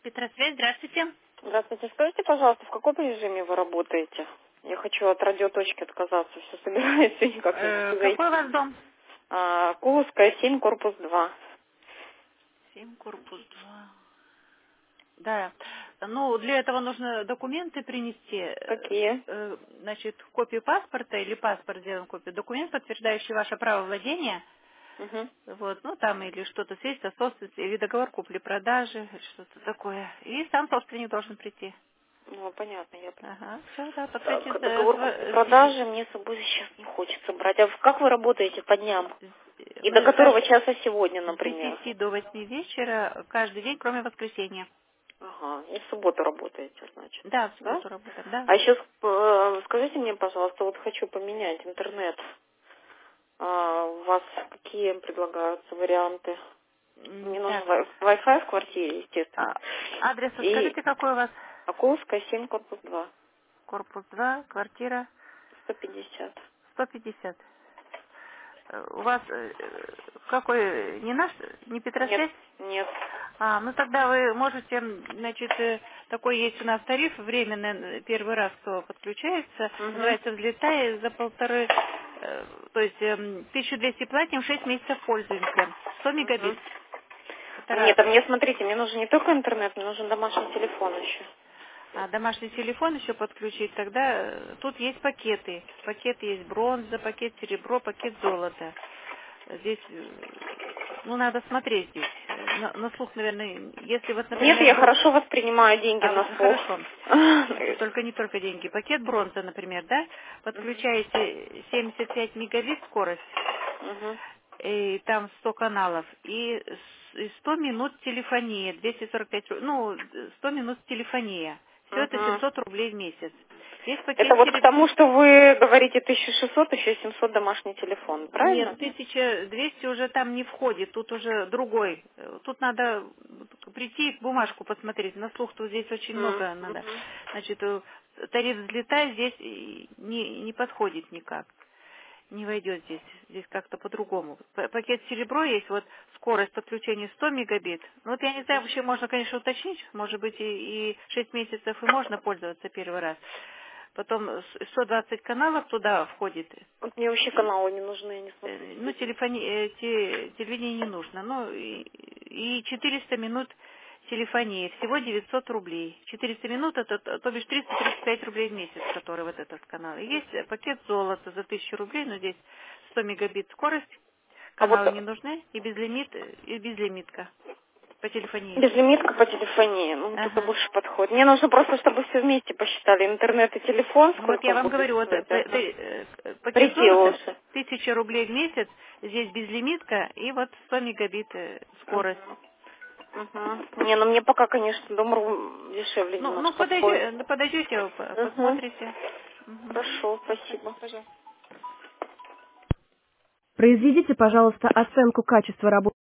Петросвязь, здравствуйте. Здравствуйте. Скажите, пожалуйста, в каком режиме вы работаете? Я хочу от радиоточки отказаться. Все собираюсь, все никак не могу Какой у зайти. вас дом? Куловская, 7, корпус 2. 7, корпус 2. Да. Ну, для этого нужно документы принести. Какие? Значит, копию паспорта или паспорт сделан копию. Документ, подтверждающий ваше право владения. Угу. Вот, ну там или что-то свидетельство о собственности, или договор купли-продажи, что-то такое. И сам собственник должен прийти. Ну, понятно, я поняла. Ага, все, да, подтвердите. Так, договор продажи мне с собой сейчас не хочется брать. А как вы работаете по дням? И до Мы которого часа сегодня, с например? 10 до 8 вечера каждый день, кроме воскресенья. Ага, и в субботу работаете, значит. Да, в Да? субботу работаем, да. А еще скажите мне, пожалуйста, вот хочу поменять интернет. У вас какие предлагаются варианты? Мне нужен Так, Wi-Fi в квартире, естественно. адрес И скажите, какой у вас? Окуловская, 7, корпус 2. Корпус 2, квартира 150. 150. У вас какой, не наш, не Нет, Петросвязь? нет. Ну тогда вы можете, значит, такой есть у нас тариф временно, первый раз, кто подключается, Угу. называется «Взлетай», за полторы, то есть 1200 платим, 6 месяцев пользуемся, 100 Угу. мегабит. Это раз. Нет, а мне, смотрите, мне нужен не только интернет, мне нужен домашний телефон еще. А домашний телефон еще подключить, тогда тут есть пакеты. Пакет есть бронза, пакет серебро, пакет золото. Здесь, ну, надо смотреть здесь. На слух, наверное, если вот, Нет, например, я хорошо воспринимаю деньги на слух. хорошо. Только деньги. Пакет бронза, например, да? Подключаете 75 мегабит скорость, Угу. и там 100 каналов, и 100 минут телефония, 245, ну, 100 минут телефония. Все это Угу. 700 рублей в месяц. Есть Это пакет вот к серебро. тому, что вы говорите 1600, еще 700 домашний телефон, Нет, правильно? 1200 уже там не входит, тут уже другой. Тут надо прийти, бумажку посмотреть. На слух-то здесь очень много надо. Мгм. Значит, тариф взлетает здесь не подходит никак. Не войдет здесь. Здесь как-то по-другому. Пакет серебро есть, вот скорость подключения 100 мегабит. Ну вот я не знаю, вообще можно, конечно, уточнить. Может быть, и 6 месяцев и можно пользоваться первый раз. Потом 120 каналов туда входит. Вот мне вообще И, каналы не нужны, я не смотрю ну, телевизор. телевидение не нужно. Ну, и 400 минут телефонии. Всего 900 рублей. 400 минут, это, то бишь 335 рублей в месяц, который вот этот канал. И есть пакет золота за 1000 рублей, но здесь 100 мегабит скорость. А вот Каналы не нужны. И безлимитка по телефонии. безлимитка по телефонии, ну, вот это Ага. больше подходит. Мне нужно просто, чтобы все вместе посчитали, интернет и телефон, Ну вот сколько я вам будет говорю, вот стоить. Ага. пакет Прийти золота лучше. 1000 рублей в месяц, здесь безлимитка и вот 100 мегабит скорость. Угу. Не, ну мне пока, конечно, дом дешевле Ну немножко стоит. подойдете, Угу. посмотрите. Мгм. Хорошо, спасибо. Пожалуйста. Произведите, пожалуйста, оценку качества работы